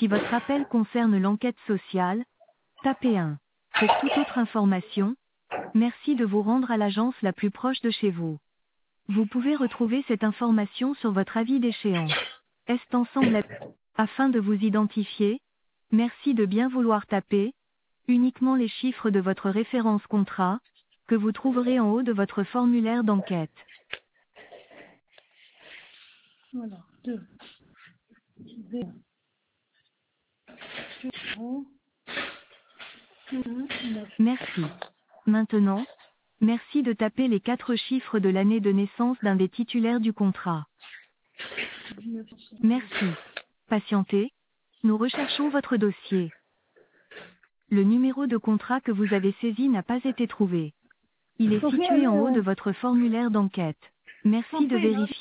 Si votre appel concerne l'enquête sociale, tapez 1. Pour toute autre information, merci de vous rendre à l'agence la plus proche de chez vous. Vous pouvez retrouver cette information sur votre avis d'échéance. Est ensemble afin de vous identifier, merci de bien vouloir taper uniquement les chiffres de votre référence contrat, que vous trouverez en haut de votre formulaire d'enquête. Voilà, 2, 0, 9. Merci. Maintenant, merci de taper les 4 chiffres de l'année de naissance d'un des titulaires du contrat. Merci. Patientez. Nous recherchons votre dossier. Le numéro de contrat que vous avez saisi n'a pas été trouvé. Il est situé en haut de votre formulaire d'enquête. Merci de vérifier.